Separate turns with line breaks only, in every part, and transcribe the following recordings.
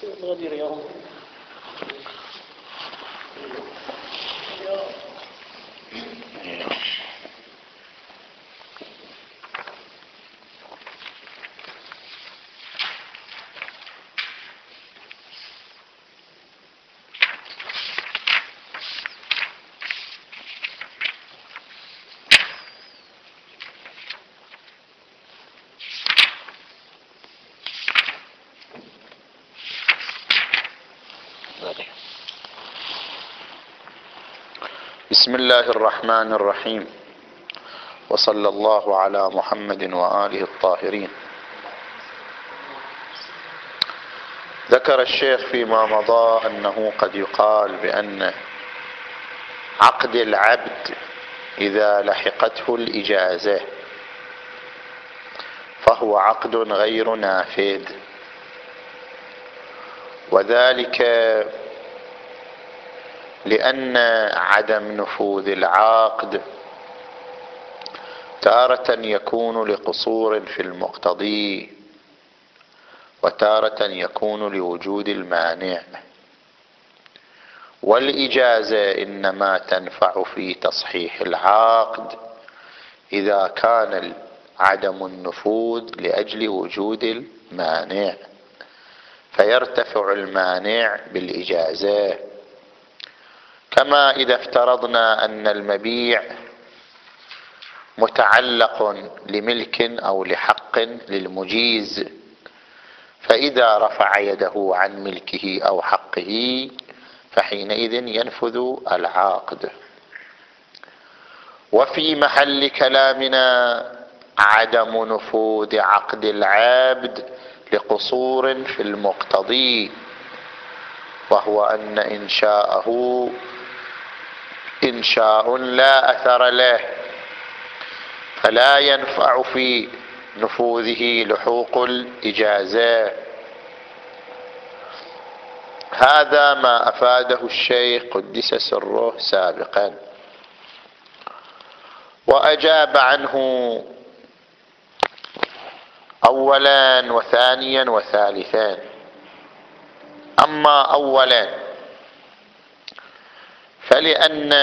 غدير يوم
بسم الله الرحمن الرحيم، وصلى الله على محمد وآله الطاهرين. ذكر الشيخ فيما مضى أنه قد يقال بأن عقد العبد إذا لحقته الإجازة فهو عقد غير نافذ، وذلك لأن عدم نفوذ العقد تارة يكون لقصور في المقتضي، وتارة يكون لوجود المانع، والإجازة إنما تنفع في تصحيح العقد إذا كان عدم النفوذ لأجل وجود المانع، فيرتفع المانع بالإجازة. كما إذا افترضنا أن المبيع متعلق لملك أو لحق للمجيز، فإذا رفع يده عن ملكه أو حقه فحينئذ ينفذ العقد. وفي محل كلامنا عدم نفوذ عقد العبد لقصور في المقتضي، وهو أن إنشاءه إنشاء لا أثر له، فلا ينفع في نفوذه لحوق الإجازة. هذا ما أفاده الشيخ قدس سره سابقا، وأجاب عنه أولا وثانيا وثالثا. أما أولا فلأن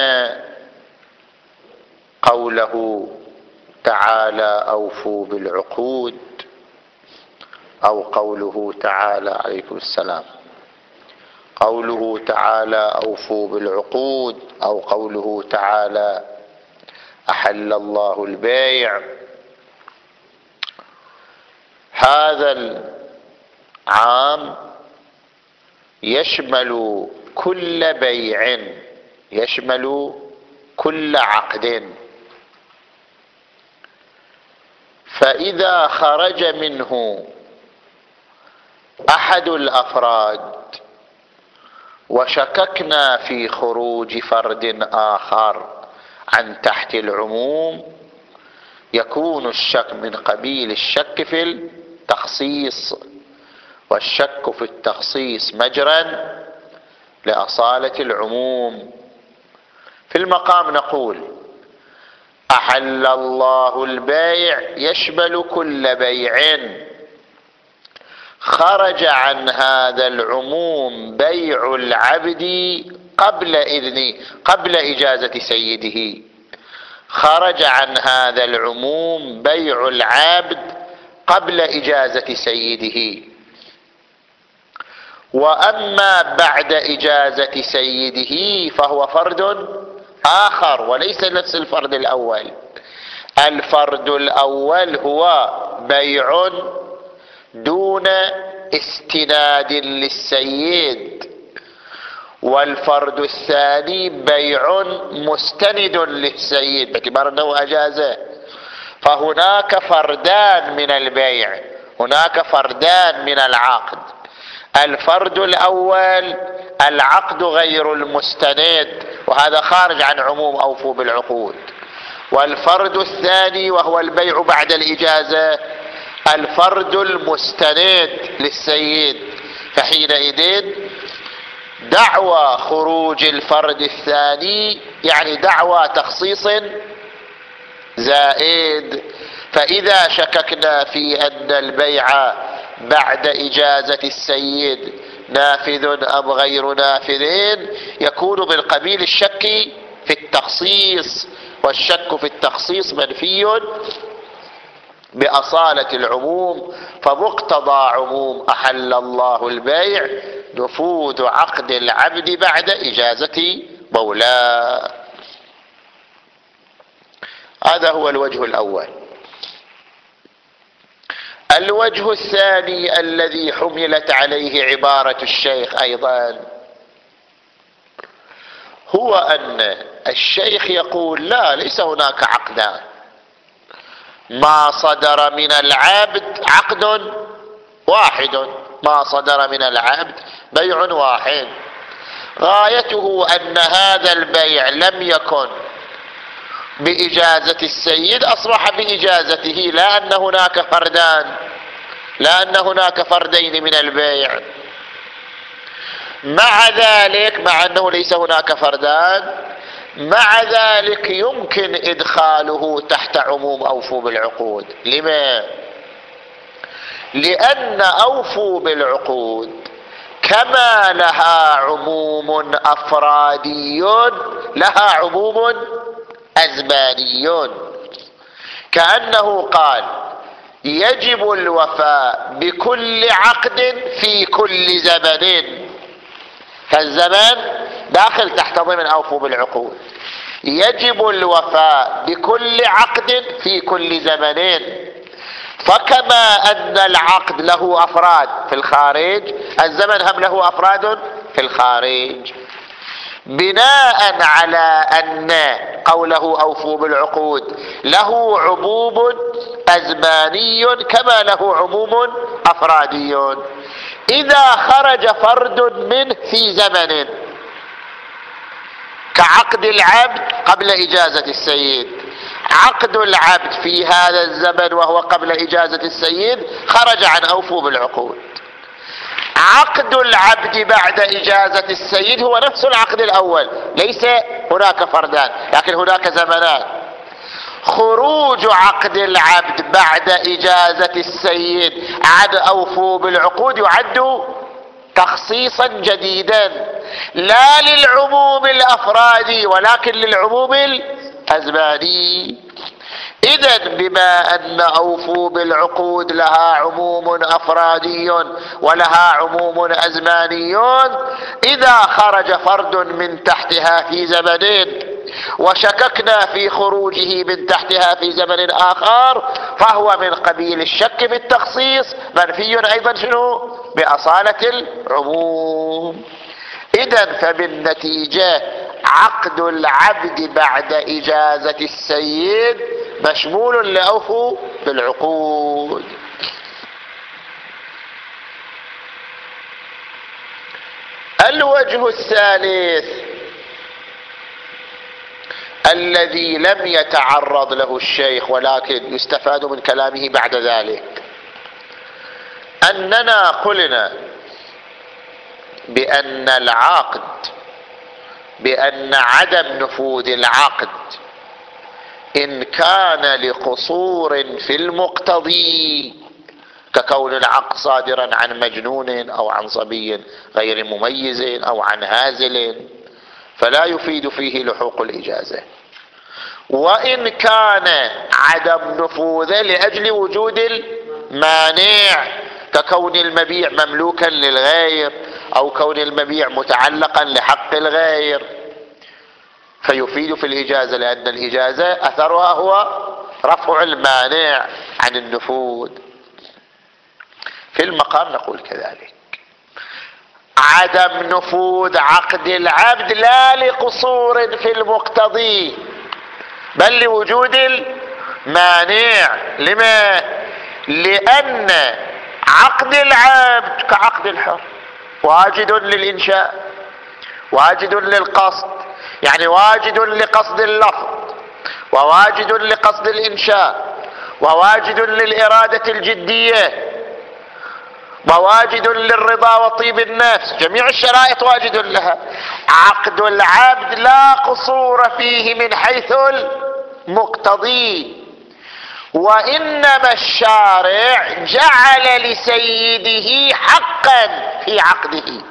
قوله تعالى أوفوا بالعقود، أو قوله تعالى عليكم السلام، قوله تعالى أوفوا بالعقود، أو قوله تعالى أحل الله البيع، هذا العام يشمل كل بيع، يشمل كل عقد. فإذا خرج منه أحد الأفراد وشككنا في خروج فرد آخر عن تحت العموم، يكون الشك من قبيل الشك في التخصيص، والشك في التخصيص مجرا لأصالة العموم. في المقام نقول أحل الله البيع يشمل كل بيع، خرج عن هذا العموم بيع العبد قبل إجازة سيده، خرج عن هذا العموم بيع العبد قبل إجازة سيده. وأما بعد إجازة سيده فهو فرد آخر وليس نفس الفرد الأول. الفرد الأول هو بيع دون استناد للسيد، والفرد الثاني بيع مستند للسيد باعتبار أنه أجازه. فهناك فردان من البيع، هناك فردان من العقد. الفرد الأول العقد غير المستند، وهذا خارج عن عموم أوفوا بالعقود. والفرد الثاني وهو البيع بعد الإجازة الفرد المستند للسيد، فحينئذ دعوى خروج الفرد الثاني يعني دعوى تخصيص زائد. فإذا شككنا في أن البيع بعد إجازة السيد نافذ أم غير نافذ يكون من قبيل الشك في التخصيص، والشك في التخصيص منفي بأصالة العموم. فمقتضى عموم أحل الله البيع نفوذ عقد العبد بعد إجازة مولاه. هذا هو الوجه الأول. الوجه الثاني الذي حملت عليه عبارة الشيخ أيضا هو أن الشيخ يقول لا، ليس هناك عقدان، ما صدر من العبد عقد واحد، ما صدر من العبد بيع واحد، غايته أن هذا البيع لم يكن بإجازة السيد، أصبح بإجازته، لا أن هناك فردان، لا أن هناك فردين من البيع. مع ذلك، مع أنه ليس هناك فردان، مع ذلك يمكن إدخاله تحت عموم أوفوا بالعقود. لما؟ لأن أوفوا بالعقود كما لها عموم أفرادي لها عموم أزماني. كأنه قال يجب الوفاء بكل عقد في كل زمن، فالزمان داخل تحت ضمن أوفوا بالعقود. يجب الوفاء بكل عقد في كل زمن، فكما أن العقد له أفراد في الخارج، الزمن هم له أفراد في الخارج. بناء على أن قوله أوفوا بالعقود له عموم أزماني كما له عموم أفرادي، إذا خرج فرد منه في زمن كعقد العبد قبل إجازة السيد، عقد العبد في هذا الزمن وهو قبل إجازة السيد خرج عن أوفوا بالعقود. عقد العبد بعد إجازة السيد هو نفس العقد الأول، ليس هناك فردان لكن هناك زمنان. خروج عقد العبد بعد إجازة السيد عن أوفوا بالعقود يعد تخصيصا جديدا، لا للعموم الأفرادي ولكن للعموم الأزماني. إذن بما أن أوفوا بالعقود لها عموم أفرادي ولها عموم أزماني، إذا خرج فرد من تحتها في زمن وشككنا في خروجه من تحتها في زمن آخر فهو من قبيل الشك في التخصيص، منفي أيضا شنو؟ بأصالة العموم. إذن فبالنتيجة عقد العبد بعد إجازة السيد مشمول لأوفوا بالعقود. الوجه الثالث الذي لم يتعرض له الشيخ ولكن يستفاد من كلامه بعد ذلك، أننا قلنا بأن العقد، بأن عدم نفوذ العقد إن كان لقصور في المقتضي ككون العقد صادرا عن مجنون أو عن صبي غير مميز أو عن هازل فلا يفيد فيه لحوق الإجازة، وإن كان عدم نفوذه لأجل وجود المانع ككون المبيع مملوكا للغير أو كون المبيع متعلقا لحق الغير فيفيد في الإجازة، لأن الإجازة أثرها هو رفع المانع عن النفوذ. في المقام نقول كذلك عدم نفوذ عقد العبد لا لقصور في المقتضي بل لوجود المانع. لما؟ لأن عقد العبد كعقد الحر واجد للإنشاء، واجد للقصد، يعني واجد لقصد اللفظ وواجد لقصد الإنشاء وواجد للإرادة الجدية وواجد للرضا وطيب النفس، جميع الشرائط واجد لها. عقد العبد لا قصور فيه من حيث المقتضي، وإنما الشارع جعل لسيده حقا في عقده.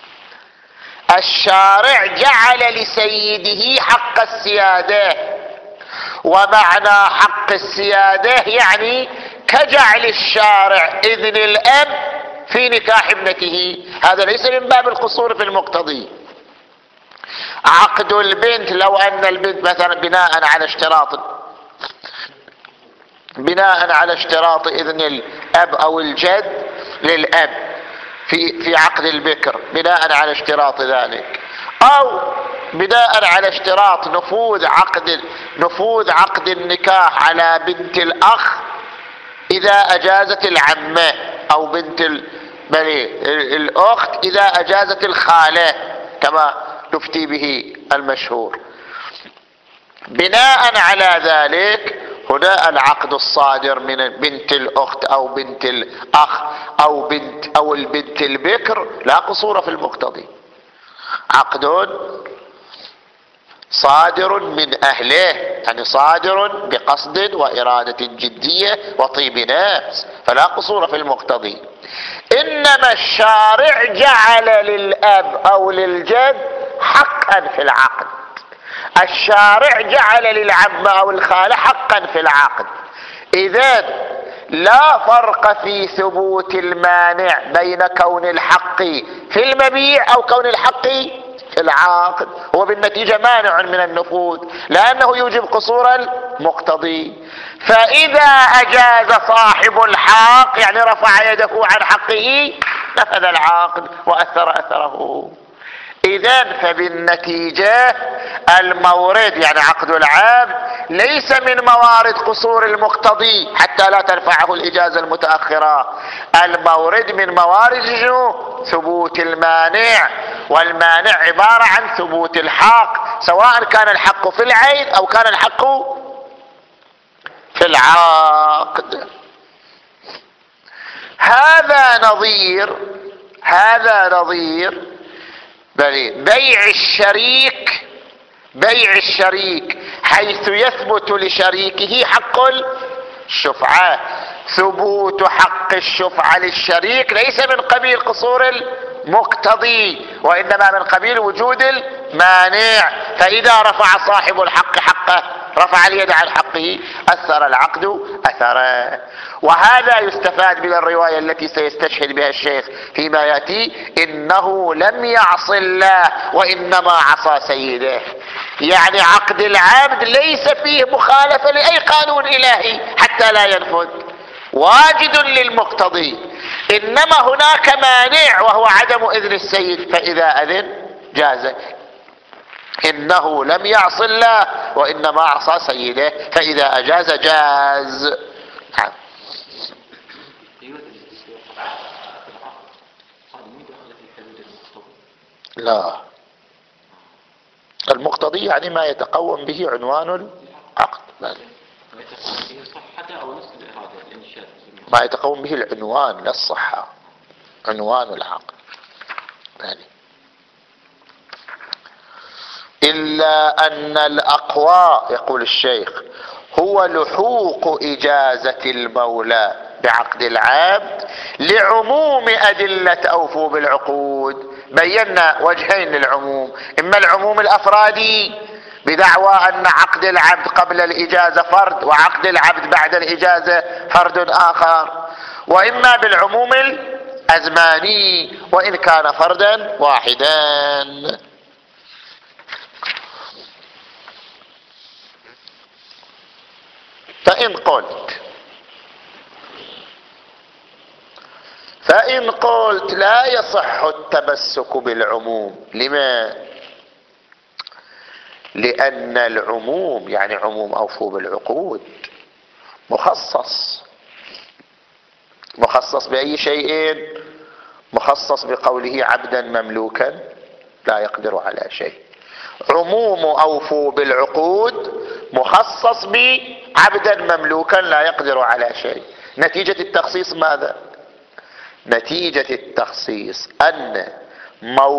الشارع جعل لسيده حق السيادة، ومعنى حق السيادة يعني كجعل الشارع إذن الأب في نكاح ابنته. هذا ليس من باب القصور في المقتضي. عقد البنت، لو أن البنت مثلا بناء على اشتراط إذن الأب أو الجد للأب في عقد البكر، بناء على اشتراط ذلك، أو بناء على اشتراط نفوذ عقد النكاح على بنت الأخ إذا أجازت العمة، أو بنت الأخت إذا أجازت الخالة، كما نفتي به المشهور. بناء على ذلك هنا العقد الصادر من بنت الأخت أو بنت الأخ أو البنت البكر لا قصور في المقتضي، عقد صادر من أهله، يعني صادر بقصد وإرادة جدية وطيب نفس، فلا قصور في المقتضي. إنما الشارع جعل للأب أو للجد حقا في العقد. الشارع جعل للعم أو الخالة حقا في العقد. إذن لا فرق في ثبوت المانع بين كون الحق في المبيع أو كون الحق في العقد، هو بالنتيجة مانع من النفوذ لأنه يوجب قصور المقتضي. فإذا أجاز صاحب الحق يعني رفع يده عن حقه نفذ العقد وأثر أثره. إذن فبالنتيجة المورد يعني عقد العام ليس من موارد قصور المقتضي حتى لا ترفعه الإجازة المتأخرة. المورد من موارد ثبوت المانع، والمانع عبارة عن ثبوت الحق، سواء كان الحق في العين أو كان الحق في العقد. هذا نظير بيع الشريك حيث يثبت لشريكه حق الشفعة. ثبوت حق الشفعة للشريك ليس من قبيل قصور المقتضي، وإنما من قبيل وجود المانع. فإذا رفع صاحب الحق حقه، رفع اليد عن حقه، أثر العقد أثره. وهذا يستفاد من الرواية التي سيستشهد بها الشيخ فيما يأتي: إنه لم يعص الله وإنما عصى سيده. يعني عقد العبد ليس فيه مخالفة لأي قانون إلهي حتى لا ينفذ، واجد للمقتضي، إنما هناك مانع وهو عدم إذن السيد، فإذا أذن جاز. إنه لم يعص الله وإنما عصى سيده، فإذا أجاز جاز. لا، المقتضي يعني ما يتقوم به عنوان العقد، ما يتقوم به العنوان لا الصحة، عنوان العقد. إلا أن الأقوى يقول الشيخ هو لحوق إجازة المولى بعقد العبد لعموم أدلة أوفوا بالعقود. بينا وجهين للعموم: إما العموم الأفرادي بدعوى أن عقد العبد قبل الإجازة فرد وعقد العبد بعد الإجازة فرد آخر، وإما بالعموم الأزماني وإن كان فردا واحدا. فإن قلت لا يصح التمسك بالعموم. لما؟ لأن العموم يعني عموم أوفوا بالعقود مخصص بأي شيء؟ مخصص بقوله عبدا مملوكا لا يقدر على شيء. عموم أوفوا بالعقود مخصص بعبدا مملوكا لا يقدر على شيء. نتيجة التخصيص ماذا؟ نتيجة التخصيص أن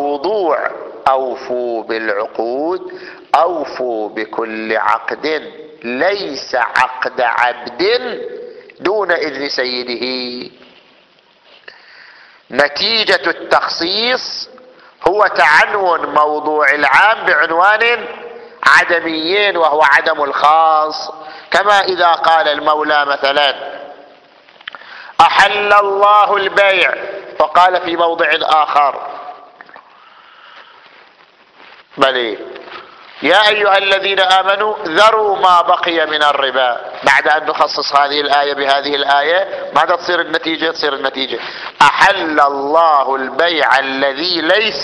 موضوع أوفوا بالعقود أوفوا بكل عقد ليس عقد عبد دون إذن سيده. نتيجة التخصيص هو تعنون موضوع العام بعنوان عدمي وهو عدم الخاص، كما إذا قال المولى مثلا أحل الله البيع، وقال في موضع آخر بل يا أيها الذين آمنوا ذروا ما بقي من الربا، بعد أن نخصص هذه الآية بهذه الآية ماذا تصير النتيجة؟ تصير النتيجة أحل الله البيع الذي ليس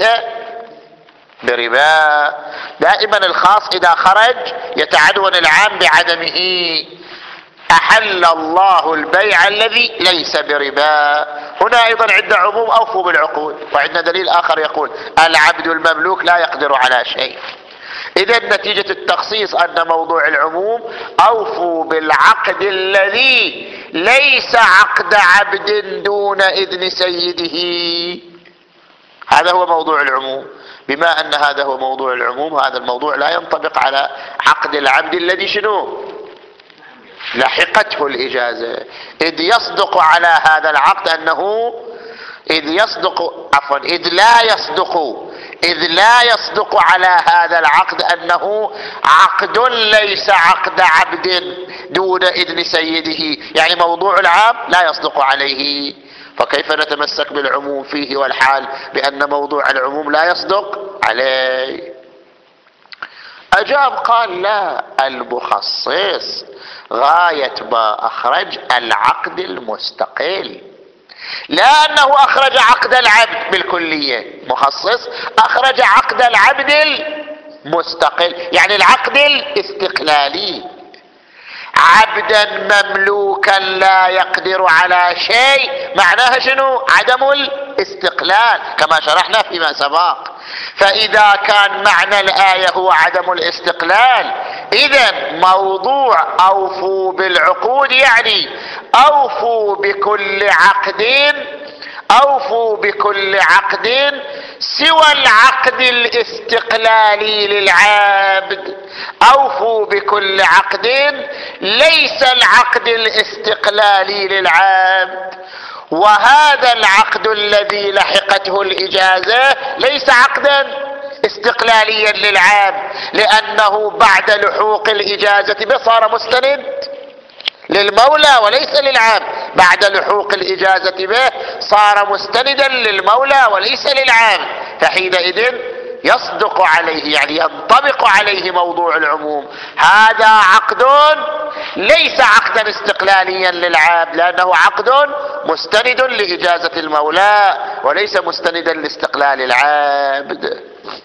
بربا. دائما الخاص إذا خرج يتعنون العام بعدمه. أحل الله البيع الذي ليس بربا. هنا أيضا عندنا عموم أوفوا بالعقود، وعندنا دليل آخر يقول العبد المملوك لا يقدر على شيء. إذا نتيجة التخصيص أن موضوع العموم أوفوا بالعقد الذي ليس عقد عبد دون إذن سيده. هذا هو موضوع العموم. بما أن هذا هو موضوع العموم، هذا الموضوع لا ينطبق على عقد العبد الذي شنو لحقته الإجازة، إذ يصدق على هذا العقد أنه إذ لا يصدق على هذا العقد أنه عقد ليس عقد عبد دون إذن سيده، يعني موضوع العام لا يصدق عليه. فكيف نتمسك بالعموم فيه والحال بأن موضوع العموم لا يصدق عليه؟ أجاب قال لا، المخصص غاية ما أخرج العقد المستقل، لا أنه أخرج عقد العبد بالكلية، مخصص أخرج عقد العبد المستقل، يعني العقد الاستقلالي. عبدا مملوكا لا يقدر على شيء معناها شنو؟ عدم الاستقلال كما شرحنا فيما سبق. فإذا كان معنى الآية هو عدم الاستقلال، إذن موضوع أوفوا بالعقود يعني أوفوا بكل عقد سوى العقد الاستقلالي للعبد، أوفوا بكل عقد ليس العقد الاستقلالي للعبد. وهذا العقد الذي لحقته الإجازة ليس عقدا استقلاليا للعبد، لأنه بعد لحوق الإجازة به صار مستند للمولى وليس للعبد، بعد لحوق الإجازة به صار مستندا للمولى وليس للعبد، فحينئذ يصدق عليه يعني ينطبق عليه موضوع العموم. هذا عقد ليس عقدا استقلاليا للعبد، لأنه عقد مستند لإجازة المولى وليس مستندا لاستقلال العبد.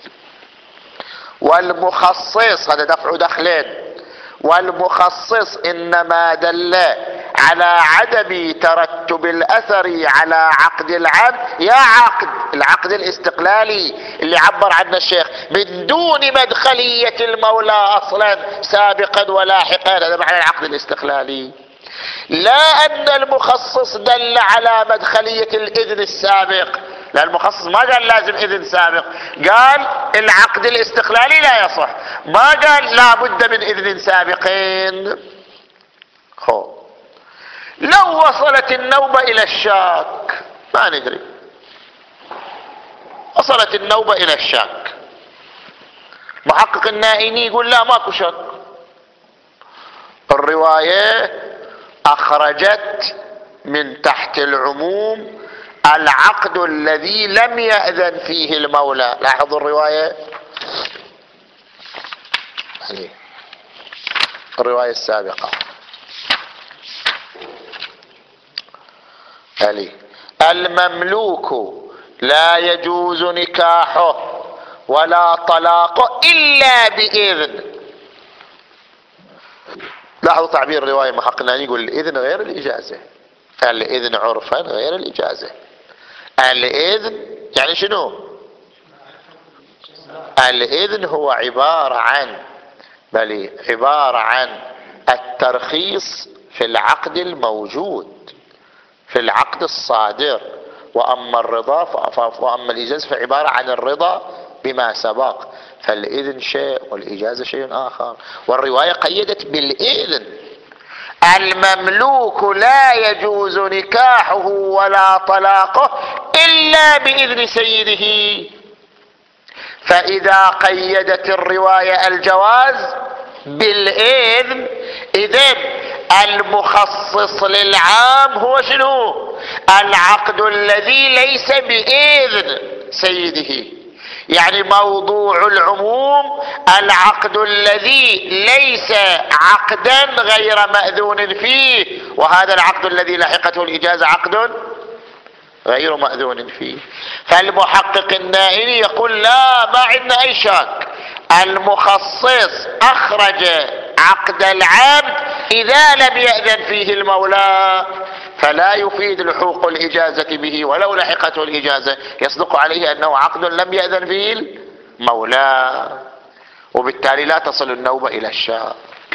والمخصص هذا دفع دخلين، والمخصص إنما دل على عدم ترتب الأثر على عقد العبد، يا العقد الاستقلالي اللي عبر عنه الشيخ من دون مدخلية المولى أصلا سابقا ولاحقا، هذا معنى العقد الاستقلالي. لا أن المخصص دل على مدخلية الإذن السابق، لا المخصص ما قال لازم إذن سابق، قال العقد الاستقلالي لا يصح، ما قال لا بد من إذن سابقين. لو وصلت النوبة إلى الشاك ما ندري، وصلت النوبة إلى الشاك، محقق النائني يقول لا ماكو شك، الرواية أخرجت من تحت العموم العقد الذي لم يأذن فيه المولى. لاحظوا الرواية السابقة المملوك لا يجوز نكاحه ولا طلاقه إلا بإذن. لاحظوا تعبير الرواية محققنا يقول الإذن غير الإجازة، الإذن عرفا غير الإجازة. الإذن يعني شنو؟ الإذن هو عبارة عن الترخيص في العقد الموجود، في العقد الصادر. وأما الرضا وأما الإجازة فعبارة عن الرضا بما سبق، فالإذن شيء والإجازة شيء آخر. والرواية قيدت بالإذن. المملوك لا يجوز نكاحه ولا طلاقه إلا بإذن سيده. فإذا قيدت الرواية الجواز بالإذن، إذن المخصص للعام هو شنو؟ العقد الذي ليس بإذن سيده. يعني موضوع العموم العقد الذي ليس عقدا غير مأذون فيه، وهذا العقد الذي لحقته الإجازة عقد غير مأذون فيه. فالمحقق النائلي يقول لا، ما عندنا أي شك، المخصص أخرج عقد العبد إذا لم يأذن فيه المولى، فلا يفيد لحوق الإجازة به ولو لحقته الإجازة، يصدق عليه أنه عقد لم يأذن فيه المولى، وبالتالي لا تصل النوبة إلى الشاك.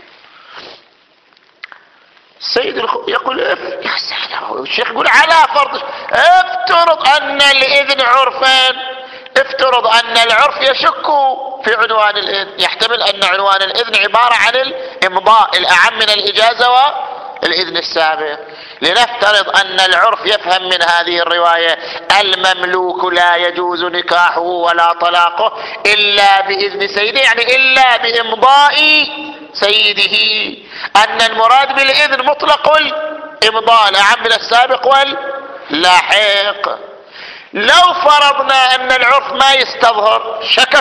السيد يقول يا سلام، الشيخ يقول على فرض افترض أن الإذن عرفان، افترض أن العرف يشك في عنوان الإذن، يحتمل أن عنوان الإذن عبارة عن الإمضاء الأعم من الإجازة والإذن السابق. لنفترض أن العرف يفهم من هذه الرواية المملوك لا يجوز نكاحه ولا طلاقه إلا بإذن سيده، يعني إلا بإمضاء سيده، أن المراد بالإذن مطلق الإمضاء الأعم من السابق واللاحق. لو فرضنا أن العرف ما يستظهر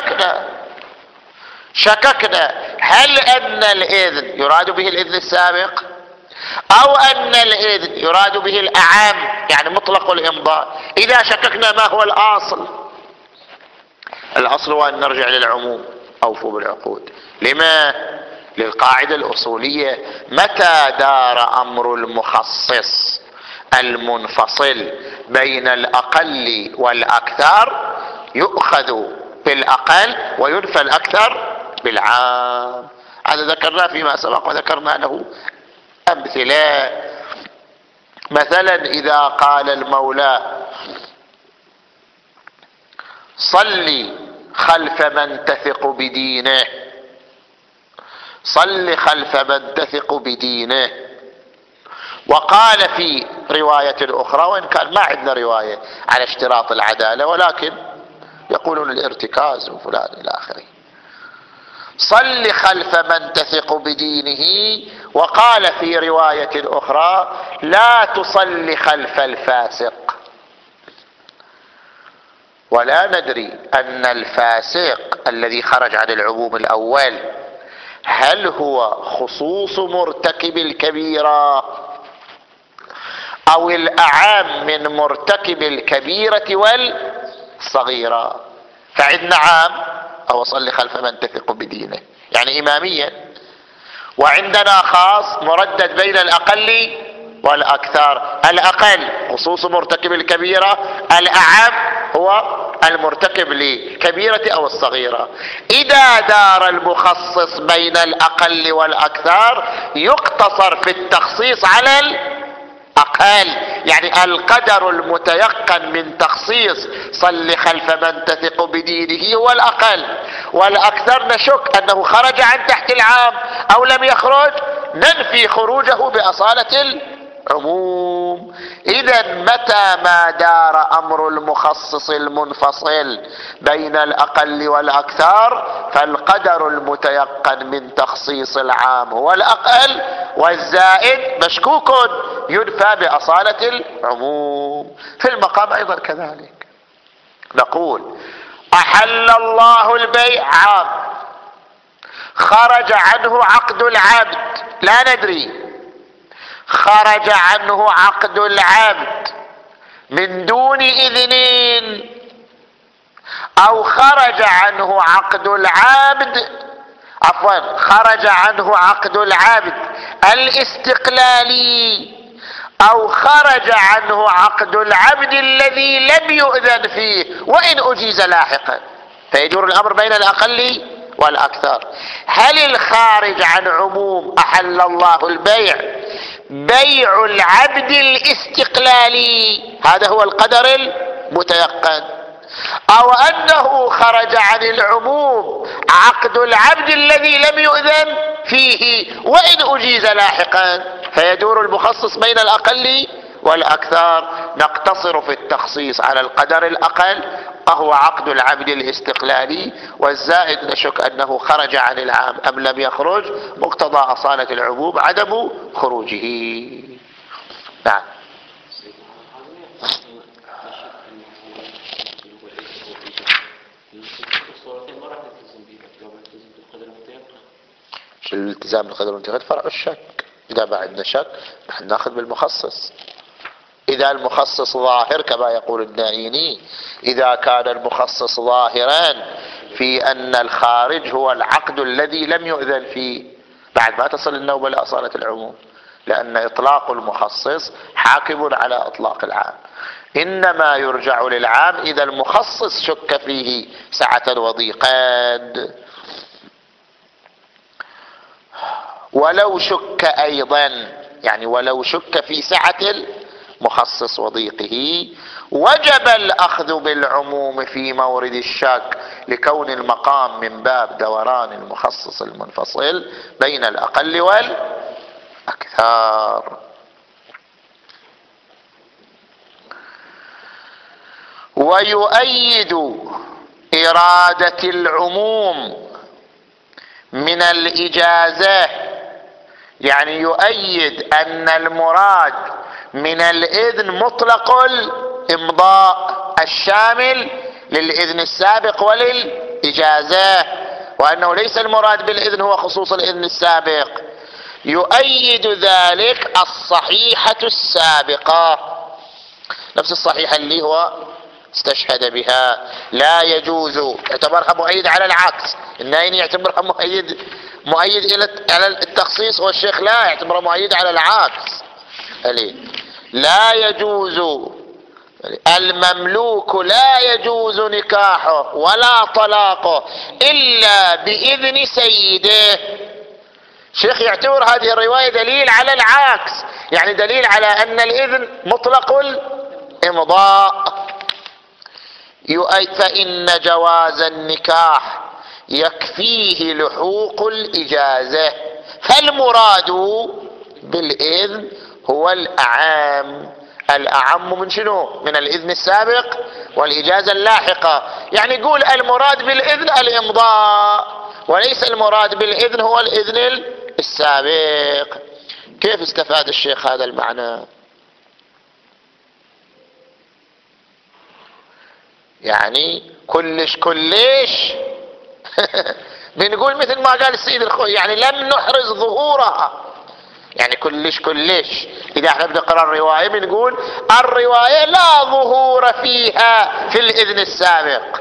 شككنا هل أن الإذن يراد به الإذن السابق أو أن الإذن يراد به الأعام يعني مطلق الإمضاء. إذا شككنا ما هو الأصل؟ الأصل هو أن نرجع للعموم، أوفوا بالعقود. لما؟ للقاعدة الأصولية متى دار أمر المخصص المنفصل بين الأقل والأكثر يؤخذ بالأقل وينفى الأكثر بالعام. هذا ذكرناه فيما سبق وذكرنا له أمثلة. مثلا إذا قال المولى صل خلف من تثق بدينه، صل خلف من تثق بدينه، وقال في رواية أخرى، وإن كان ما عندنا رواية على اشتراط العدالة ولكن يقولون الارتكاز وفلان إلى آخره، صل خلف من تثق بدينه، وقال في رواية أخرى لا تصل خلف الفاسق. ولا ندري أن الفاسق الذي خرج عن العموم الأول هل هو خصوص مرتكب الكبيرة أو الأعام من مرتكب الكبيرة والصغيرة. فعندنا عام أو صل خلف من تثق بدينه يعني إماميا، وعندنا خاص مردد بين الأقل والأكثر. الأقل خصوص مرتكب الكبيرة، الأعم هو المرتكب لكبيرة أو الصغيرة. إذا دار المخصص بين الأقل والأكثر يقتصر في التخصيص على الأقل، يعني القدر المتيقن من تخصيص صل خلف من تثق بدينه هو الأقل، والأكثر نشك أنه خرج عن تحت العام أو لم يخرج، ننفي خروجه بأصالة العموم. إذا متى ما دار أمر المخصص المنفصل بين الأقل والأكثر فالقدر المتيقن من تخصيص العام هو الأقل، والزائد مشكوك ينفى بأصالة العموم. في المقام أيضا كذلك نقول أحل الله البيع عام، خرج عنه عقد العبد، لا ندري خرج عنه عقد العبد من دون إذنين أو خرج عنه عقد العبد، عفوا خرج عنه عقد العبد الاستقلالي أو خرج عنه عقد العبد الذي لم يؤذن فيه وإن أجيز لاحقا، فيدور الأمر بين الأقل والأكثر. هل الخارج عن عموم أحل الله البيع بيع العبد الاستقلالي، هذا هو القدر المتيقن، أو أنه خرج عن العموم عقد العبد الذي لم يؤذن فيه وإن أجيز لاحقا، فيدور المخصص بين الأقل والأكثر. نقتصر في التخصيص على القدر الأقل وهو عقد العبد الاستقلالي، والزائد نشك أنه خرج عن العام أم لم يخرج، مقتضى أصالة العموم عدم خروجه. نعم. الالتزام بالقدر والانتقاد فرع الشك. إذا ما عندنا شك نحن ناخذ بالمخصص. إذا المخصص ظاهر كما يقول النعيني، إذا كان المخصص ظاهرا في أن الخارج هو العقد الذي لم يؤذن فيه، بعد ما تصل النوبة لأصالة العموم، لأن إطلاق المخصص حاكم على إطلاق العام. إنما يرجع للعام إذا المخصص شك فيه سعة وضيقا. ولو شك أيضا، يعني ولو شك في سعة المخصص وضيقه، وجب الأخذ بالعموم في مورد الشك، لكون المقام من باب دوران المخصص المنفصل بين الأقل والأكثر. ويؤيد إرادة العموم من الإجازة، يعني يؤيد أن المراد من الإذن مطلق الإمضاء الشامل للإذن السابق وللإجازة، وأنه ليس المراد بالإذن هو خصوص الإذن السابق. يؤيد ذلك الصحيحة السابقة، نفس الصحيحة اللي هو استشهد بها، لا يجوز، اعتبرها مؤيد على العكس. النايني يعتبرها مؤيد على التخصيص، والشيخ لا يعتبرها مؤيد على العكس. لا يجوز المملوك، لا يجوز نكاحه ولا طلاقه إلا بإذن سيده. الشيخ يعتبر هذه الرواية دليل على العكس، يعني دليل على أن الإذن مطلق الإمضاء. فإن جواز النكاح يكفيه لحوق الإجازة، فالمراد بالإذن هو الأعم من شنو؟ من الإذن السابق والإجازة اللاحقة. يعني يقول المراد بالإذن الإمضاء، وليس المراد بالإذن هو الإذن السابق. كيف استفاد الشيخ هذا المعنى؟ يعني كلش بنقول مثل ما قال السيد الخوي، يعني لم نحرز ظهورها، يعني كلش إذا احنا بنقرأ الرواية بنقول الرواية لا ظهور فيها في الإذن السابق،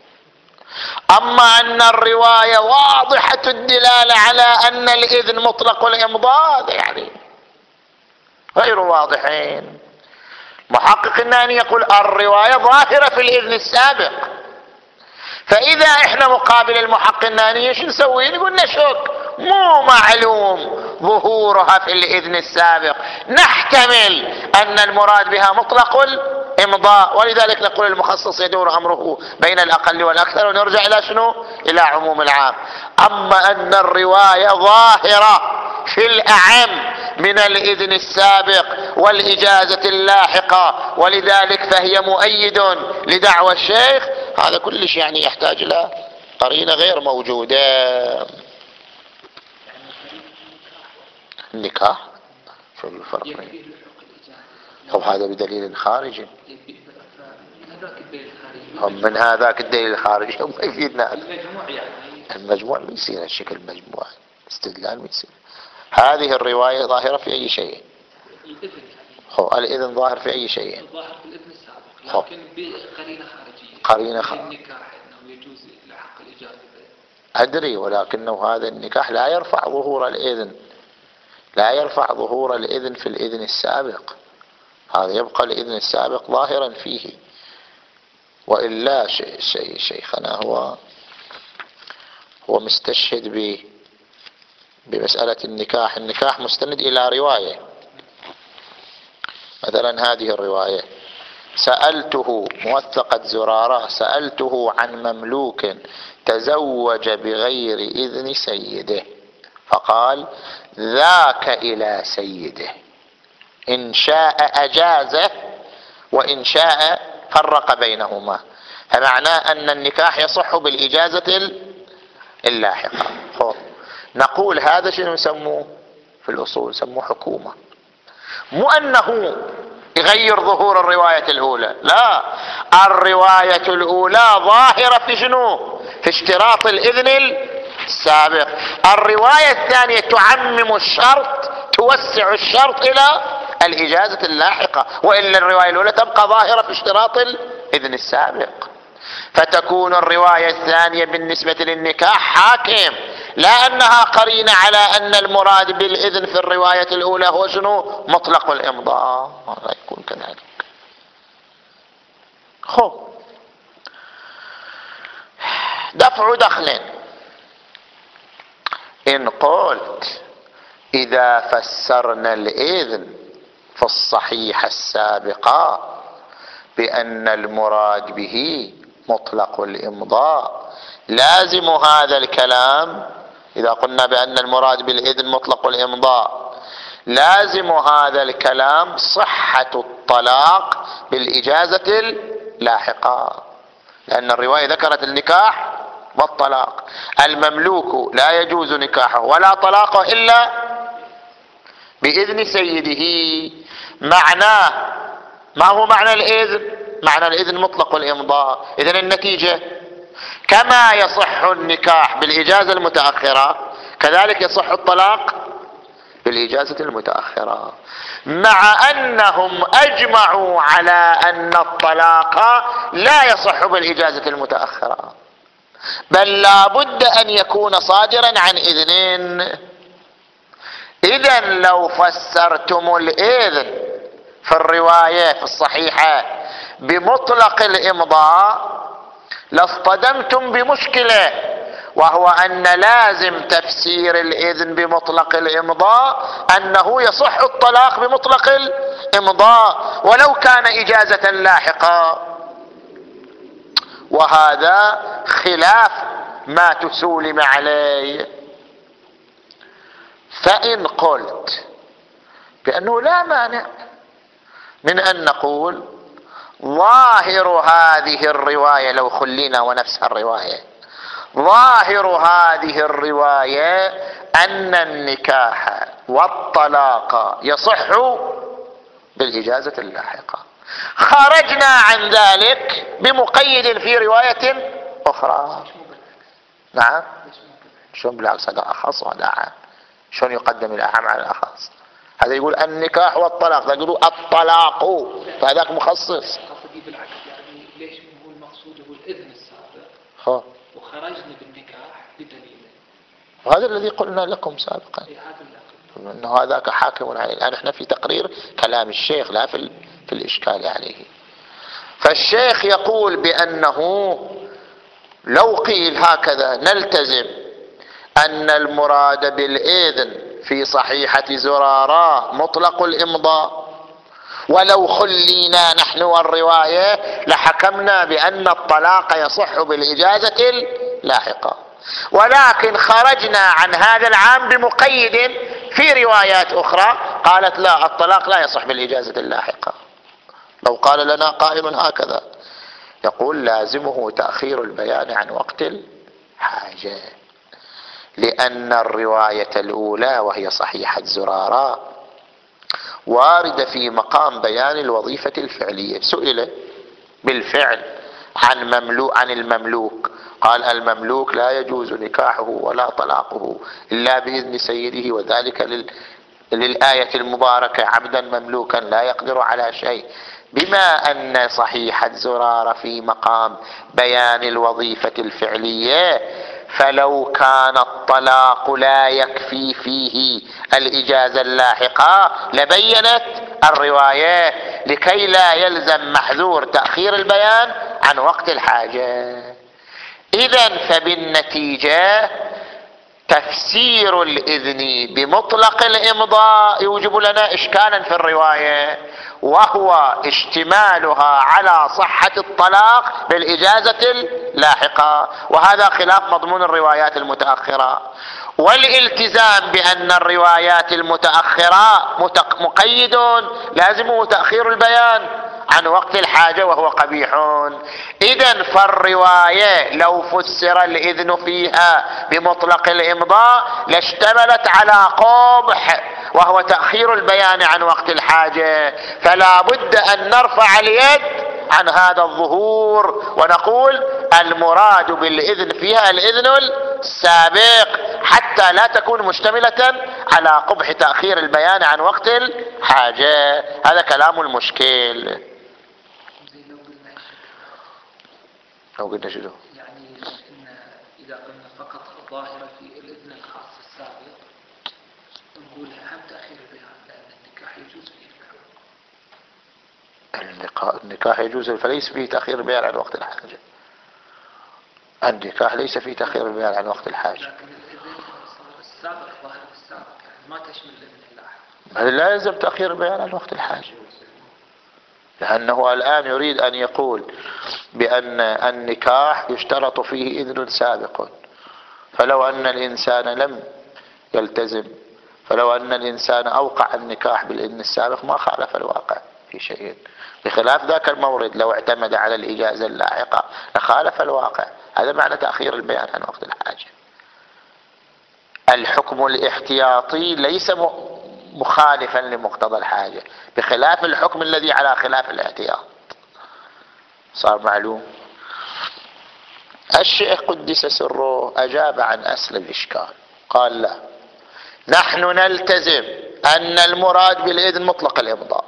أما أن الرواية واضحة الدلالة على أن الإذن مطلق الإمضاء يعني غير واضحين. محقق الناني يقول الرواية ظاهرة في الإذن السابق، فإذا احنا مقابل المحقق الناني ايش نسوي؟ نقول نشك، مو معلوم ظهورها في الإذن السابق، نحتمل أن المراد بها مطلق الإمضاء، ولذلك نقول المخصص يدور أمره بين الأقل والأكثر، ونرجع إلى شنو؟ إلى عموم العام. أما أن الرواية ظاهرة في الأعم من الإذن السابق والإجازة اللاحقة، ولذلك فهي مؤيد لدعوى الشيخ، هذا كلش يعني يحتاج إلى قرينة غير موجودة. النكاح شو الفرق بينه؟ أو هذا بدليل خارجي؟ هم من هذاك الدليل الخارجي هم يفيدنا المجموع ما يصير الشكل المجموع استدلال ما يصير. هذه الرواية ظاهرة في أي شيء؟ هو الإذن ظاهر في أي شيء؟
ظاهر في الإذن السابق، لكن بقرينة خارجية.
قرينة
النكاح أنه يجوز لحق الإجازة.
أدري، ولكنه هذا النكاح لا يرفع ظهور الإذن، لا يرفع ظهور الإذن في الإذن السابق، هذا يبقى الإذن السابق ظاهرا فيه. وإلا شيخنا هو مستشهد بمسألة النكاح. مستند إلى رواية، مثلا هذه الرواية سألته موثقة زرارة سألته عن مملوك تزوج بغير إذن سيده فقال ذاك إلى سيده إن شاء أجازه وإن شاء فرق بينهما، فمعناه أن النكاح يصح بالإجازة اللاحقة. نقول هذا شنو نسموه في الأصول؟ نسموه حكومة، مو أنه يغير ظهور الرواية الأولى، لا، الرواية الأولى ظاهرة في شنو؟ في اشتراط الإذن السابق. الرواية الثانية تعمم الشرط، توسع الشرط إلى الإجازة اللاحقة، وإلا الرواية الأولى تبقى ظاهرة في اشتراط الإذن السابق. فتكون الرواية الثانية بالنسبة للنكاح حاكم، لا أنها قرينة على أن المراد بالإذن في الرواية الأولى هو شنو؟ مطلق الإمضاء. لا يكون كذلك. دفع دخل. إن قلت إذا فسرنا الإذن في الصحيحة السابقة بأن المراد به مطلق الإمضاء، لازم هذا الكلام، إذا قلنا بأن المراد بالإذن مطلق الإمضاء، لازم هذا الكلام صحة الطلاق بالإجازة اللاحقة، لأن الرواية ذكرت النكاح والطلاق. المملوك لا يجوز نكاحه ولا طلاقه إلا بإذن سيده. معناه ما هو معنى الإذن؟ معنى الإذن مطلق الإمضاء. إذن النتيجة كما يصح النكاح بالإجازة المتأخرة كذلك يصح الطلاق بالإجازة المتأخرة، مع أنهم أجمعوا على أن الطلاق لا يصح بالإجازة المتأخرة، بل لا بد أن يكون صادرا عن إذنين. إذن لو فسرتم الإذن في الرواية في الصحيحة بمطلق الإمضاء لاصطدمتم بمشكلة، وهو أن لازم تفسير الإذن بمطلق الإمضاء أنه يصح الطلاق بمطلق الإمضاء ولو كان إجازة لاحقة، وهذا خلاف ما تسولم عليه. فإن قلت بأنه لا مانع من أن نقول ظاهر هذه الرواية، لو خلينا ونفس الرواية، ظاهر هذه الرواية أن النكاح والطلاق يصح بالإجازة اللاحقة، خرجنا عن ذلك بمقيد في رواية أخرى. نعم، شلون بالعكس؟ هذا أخص وهذا أعم. شلون يقدم الأعم على الأخص؟ هذا يقول النكاح والطلاق، هذا يقول الطلاق، فهذاك مخصص.
بالعكس، يعني ليش هو المقصود هو الإذن السابق وخرجنا بالنكاح بدليل،
وهذا الذي قلنا لكم سابقا أنه هذاك حاكم عليه. الآن احنا في تقرير كلام الشيخ لا في الإشكال عليه. فالشيخ يقول بأنه لو قيل هكذا نلتزم أن المراد بالإذن في صحيحة زرارة مطلق الإمضاء، ولو خلينا نحن والرواية لحكمنا بأن الطلاق يصح بالإجازة اللاحقة، ولكن خرجنا عن هذا العام بمقيد في روايات أخرى قالت لا، الطلاق لا يصح بالإجازة اللاحقة. لو قال لنا قائل هكذا يقول لازمه تأخير البيان عن وقت الحاجة، لأن الرواية الأولى وهي صحيحة زرارة واردة في مقام بيان الوظيفة الفعلية. سئل بالفعل عن المملوك، قال المملوك لا يجوز نكاحه ولا طلاقه إلا بإذن سيده، وذلك للآية المباركة عبدا مملوكا لا يقدر على شيء. بما أن صحيحة زرارة في مقام بيان الوظيفة الفعلية، فلو كان الطلاق لا يكفي فيه الإجازة اللاحقة لبينت الرواية لكي لا يلزم محذور تأخير البيان عن وقت الحاجة. إذن فبالنتيجة تفسير الإذن بمطلق الإمضاء يوجب لنا إشكالا في الرواية، وهو اشتمالها على صحة الطلاق بالإجازة اللاحقة، وهذا خلاف مضمون الروايات المتأخرة. والالتزام بأن الروايات المتأخرة مقيد لازمه تأخير البيان عن وقت الحاجة وهو قبيح. إذن فالرواية لو فسر الإذن فيها بمطلق الإمضاء لاشتملت على قبح وهو تأخير البيان عن وقت الحاجة، فلا بد أن نرفع اليد عن هذا الظهور ونقول المراد بالإذن فيها الإذن السابق حتى لا تكون مشتملة على قبح تأخير البيان عن وقت الحاجة. هذا كلام المشكل. لو قلنا شنو؟
يعني إن إذا قلنا فقط الظاهرة في الإذن الخاص السابق نقول هم تأخير البيان لأن النكاح يجوز فيه
النكاح يجوز فليس فيه تأخير البيان عن وقت الحاجة. النكاح ليس فيه تأخير البيان عن وقت الحاجة.
لكن الإذن السابق ظاهرة السابق يعني ما تشمل الإذن اللاحق.
هذا لا يلزم تأخير البيان عن وقت الحاجة، لأنه الآن يريد أن يقول بأن النكاح يشترط فيه إذن سابق، فلو أن الإنسان لم يلتزم، فلو أن الإنسان أوقع النكاح بالإذن السابق ما خالف الواقع في شيء، بخلاف ذاك المورد لو اعتمد على الإجازة اللاحقة لخالف الواقع. هذا معنى تأخير البيان عن وقت الحاجة. الحكم الاحتياطي ليس مخالفا لمقتضى الحاجة، بخلاف الحكم الذي على خلاف الاحتياط. صار معلوم؟ الشيخ قدس سره أجاب عن أصل الإشكال، قال لا، نحن نلتزم أن المراد بالإذن مطلق الإمضاء،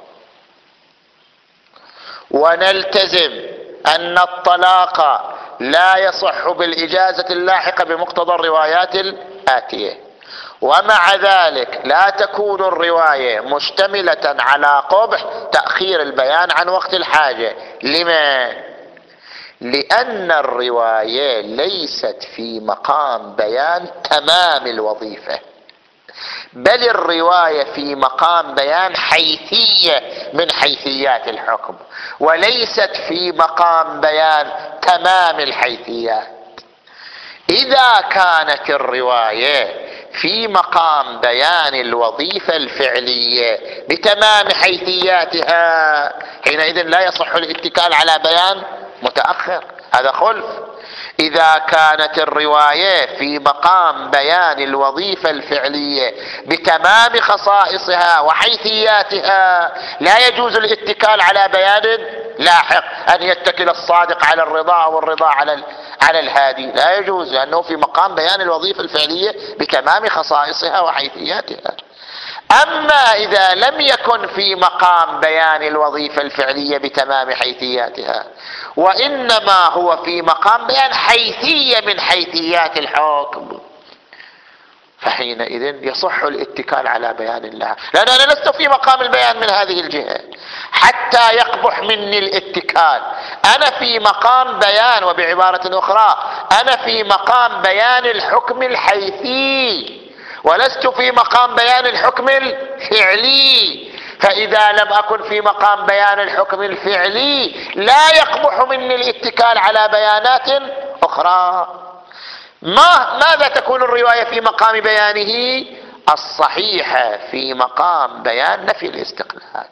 ونلتزم أن الطلاق لا يصح بالإجازة اللاحقة بمقتضى الروايات الآتية، ومع ذلك لا تكون الرواية مشتملة على قبح تأخير البيان عن وقت الحاجة. لما؟ لأن الرواية ليست في مقام بيان تمام الوظيفة، بل الرواية في مقام بيان حيثية من حيثيات الحكم، وليست في مقام بيان تمام الحيثيات. إذا كانت الرواية في مقام بيان الوظيفة الفعلية بتمام حيثياتها حينئذ لا يصح الاتكال على بيان متأخر، هذا خلف. إذا كانت الرواية في مقام بيان الوظيفة الفعلية بتمام خصائصها وحيثياتها لا يجوز الاتكال على بيان لاحق، أن يتكل الصادق على الرضا والرضا على الهادي، لا يجوز، لأنه في مقام بيان الوظيفة الفعلية بتمام خصائصها وحيثياتها. أما إذا لم يكن في مقام بيان الوظيفة الفعلية بتمام حيثياتها، وإنما هو في مقام بيان حيثية من حيثيات الحكم، فحينئذ يصح الاتكال على بيان الله، لأن أنا لست في مقام البيان من هذه الجهة حتى يقبح مني الاتكال. أنا في مقام بيان، وبعبارة أخرى أنا في مقام بيان الحكم الحيثي ولست في مقام بيان الحكم الفعلي، فإذا لم أكن في مقام بيان الحكم الفعلي لا يقبح مني الاتكال على بيانات أخرى. ماذا تكون الرواية في مقام بيانه؟ الصحيحة في مقام بيان نفي الاستقلال.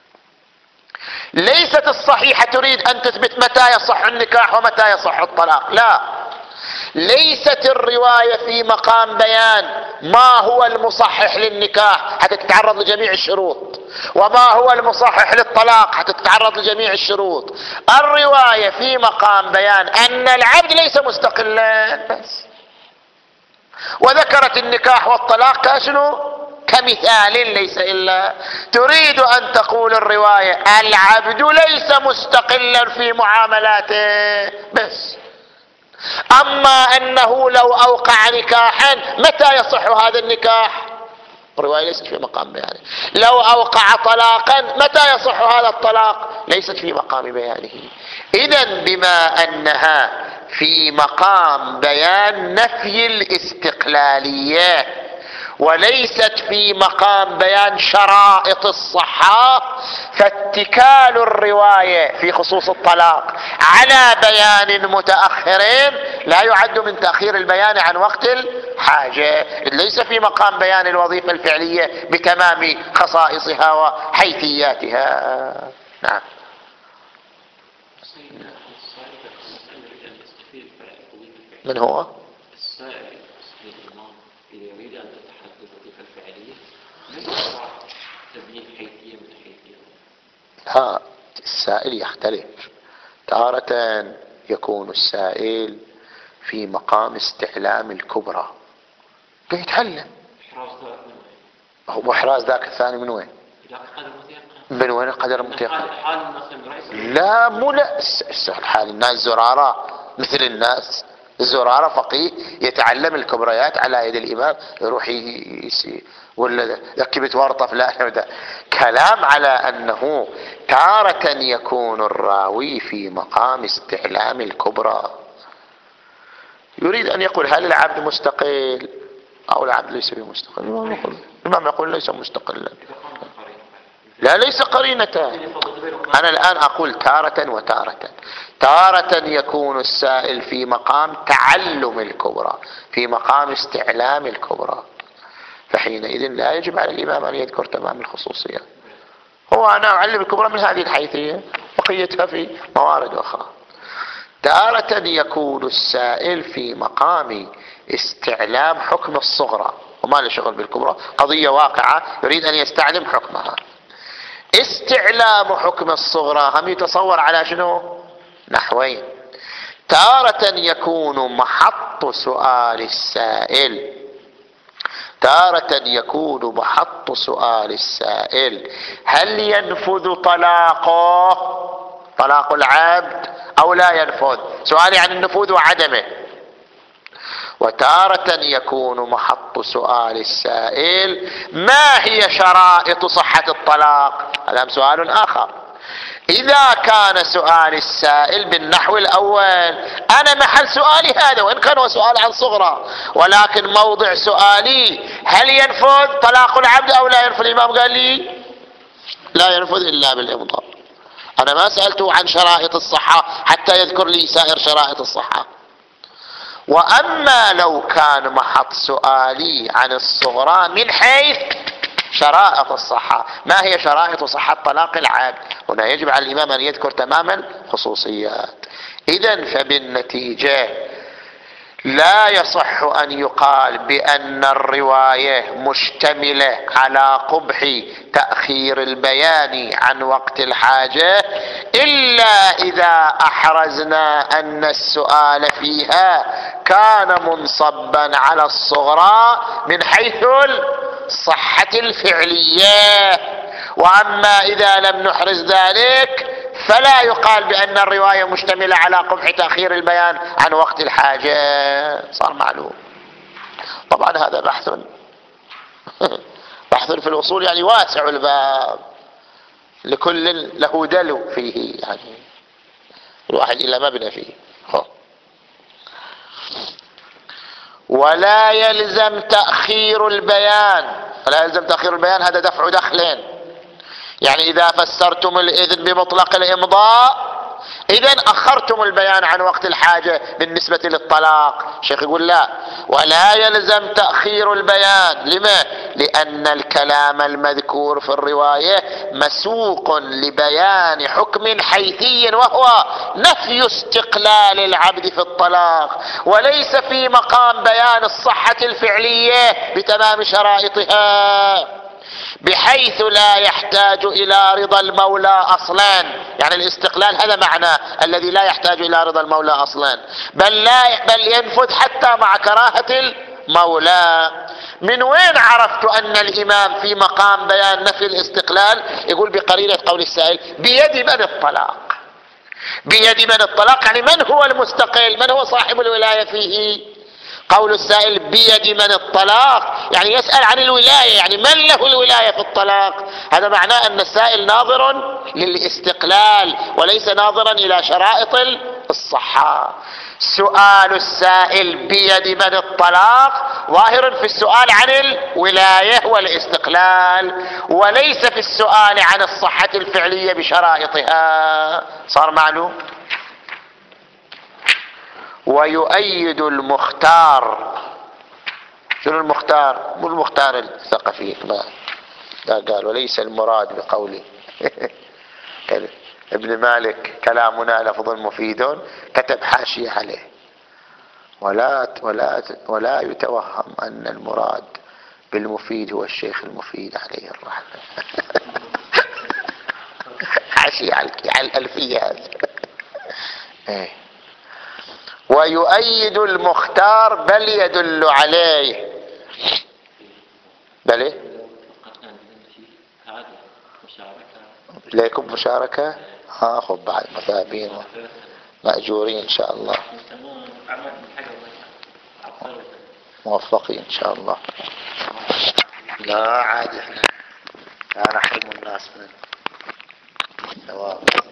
ليست الصحيحة تريد أن تثبت متى يصح النكاح ومتى يصح الطلاق، لا، ليست الرواية في مقام بيان ما هو المصحح للنكاح حتى تتعرض لجميع الشروط، وما هو المصحح للطلاق حتى تتعرض لجميع الشروط. الرواية في مقام بيان أن العبد ليس مستقلا بس، وذكرت النكاح والطلاق كاشنو؟ كمثال ليس إلا. تريد أن تقول الرواية العبد ليس مستقلا في معاملاته بس، أما أنه لو أوقع نكاحا متى يصح هذا النكاح؟ الرواية ليست في مقام بيانه. لو أوقع طلاقا متى يصح هذا الطلاق؟ ليست في مقام بيانه. إذن بما أنها في مقام بيان نفي الاستقلالية وليست في مقام بيان شرائط الصحة، فاتكال الرواية في خصوص الطلاق على بيان متأخرين لا يعد من تأخير البيان عن وقت الحاجة، ليس في مقام بيان الوظيفة الفعلية بتمام خصائصها وحيثياتها. نعم. من هو؟
السائل الإمام إذا يريد أن تتحدث الوظيفة الفعلية ليس شرط تبيين حيثية من حيثية.
لا، السائل يختلف. تارة يكون السائل في مقام استعلام الكبرى بيتعلم. هو إحراز ذاك الثاني من وين؟ من وين قدر المتيقن؟ لا مو لا حال الناس زرارة مثل الناس. الزرارة فقيه يتعلم الكبريات على يد الإمام، يروح ولا يكبت ورطة فلان. كلام على أنه تارة يكون الراوي في مقام استعلام الكبرى، يريد أن يقول هل العبد مستقل أو العبد ليس بمستقل. الإمام يقول ليس مستقلا. لا، ليس قرينة. أنا الآن أقول تارة وتارة. تارة يكون السائل في مقام تعلم الكبرى، في مقام استعلام الكبرى، فحينئذ لا يجب على الإمام أن يذكر تمام الخصوصية. هو أنا أعلم الكبرى من هذه الحيثية، بقيتها في موارد أخرى. تارة يكون السائل في مقام استعلام حكم الصغرى، وما له شغل بالكبرى، قضية واقعة يريد أن يستعلم حكمها. استعلام حكم الصغرى هم يتصور على شنو؟ نحوين. تارة يكون محط سؤال السائل، تارة يكون محط سؤال السائل هل ينفذ طلاقه، طلاق العبد أو لا ينفذ، سؤالي عن النفوذ وعدمه. وتارة يكون محط سؤال السائل ما هي شرائط صحة الطلاق، هذا سؤال آخر. إذا كان سؤال السائل بالنحو الأول، أنا محل سؤالي هذا وإن كان هو سؤال عن صغرى، ولكن موضع سؤالي هل ينفذ طلاق العبد أو لا ينفذ. الإمام قال لي لا ينفذ إلا بالإمضاء. أنا ما سألته عن شرائط الصحة حتى يذكر لي سائر شرائط الصحة. وأما لو كان محط سؤالي عن الصغرى من حيث شرائط الصحة، ما هي شرائط صحة طلاق العبد، هنا يجب على الإمام أن يذكر تماما الخصوصيات. إذن فبالنتيجة لا يصح أن يقال بأن الرواية مشتملة على قبح تأخير البيان عن وقت الحاجة إلا إذا أحرزنا أن السؤال فيها كان منصبا على الصغرى من حيث الصحة الفعلية. وأما إذا لم نحرز ذلك فلا يقال بأن الرواية مشتملة على قبح تأخير البيان عن وقت الحاجة. صار معلوم. طبعا هذا بحث في الأصول يعني واسع الباب، لكل له دلو فيه، يعني الواحد إلا ما بنا فيه. ولا يلزم تأخير البيان، ولا يلزم تأخير البيان، هذا دفع دخلين. يعني إذا فسرتم الإذن بمطلق الإمضاء إذن أخرتم البيان عن وقت الحاجة بالنسبة للطلاق. الشيخ يقول لا، ولا يلزم تأخير البيان. لما؟ لأن الكلام المذكور في الرواية مسوق لبيان حكم حيثي وهو نفي استقلال العبد في الطلاق، وليس في مقام بيان الصحة الفعلية بتمام شرائطها، بحيث لا يحتاج إلى رضا المولى أصلا. يعني الاستقلال هذا معنى الذي لا يحتاج إلى رضا المولى أصلا، بل ينفذ حتى مع كراهة المولى. من وين عرفت أن الإمام في مقام بيان نفي الاستقلال؟ يقول بقرينة قول السائل بيد من الطلاق. بيد من الطلاق يعني من هو المستقل، من هو صاحب الولاية فيه. قول السائل بيد من الطلاق يعني يسأل عن الولاية، يعني من له الولاية في الطلاق. هذا معناه أن السائل ناظر للاستقلال وليس ناظرا إلى شرائط الصحة. سؤال السائل بيد من الطلاق ظاهر في السؤال عن الولاية والاستقلال، وليس في السؤال عن الصحة الفعلية بشرائطها. صار معلوم؟ ويؤيد المختار. شنو المختار؟ مو المختار الثقفي، ما قال وليس المراد بقوله ابن مالك كلامنا لفظ مفيد، كتب حاشية عليه: ولا يتوهم أن المراد بالمفيد هو الشيخ المفيد عليه الرحمة. حاشية على الألفية هذه. ويؤيد المختار بل يدل عليه. بل ليكم مشاركة. خب بعد مثابين مأجورين إن شاء الله، موفقين إن شاء الله. لا عادي، احنا لا نحرم الناس من الثواب.